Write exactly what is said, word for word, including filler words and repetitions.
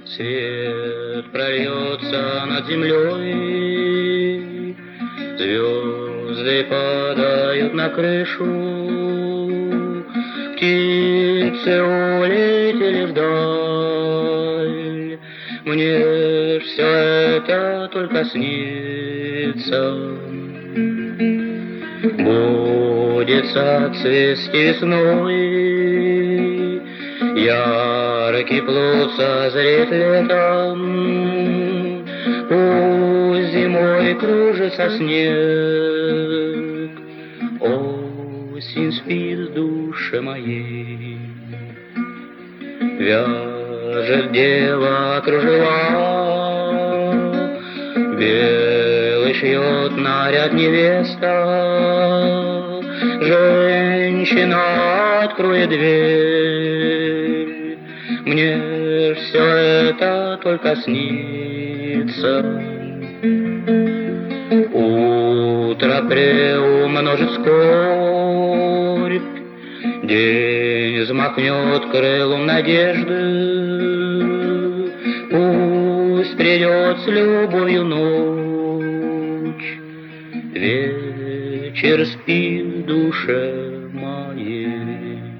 Свет прольется над землей, звезды падают на крышу, птицы улетели вдаль. Мне ж все это только снится. Будет цвести весной, яркий плод созреет летом, пусть зимой кружится снег, осень спит в душе моей. Вяжет дева кружева, белый шьет наряд невеста. Женщина, открой дверь, мне все это только снится. Утро приумножит скорбь, день взмахнет крылом надежды. Пусть придет с любовью ночь, вечер спит в душе моей.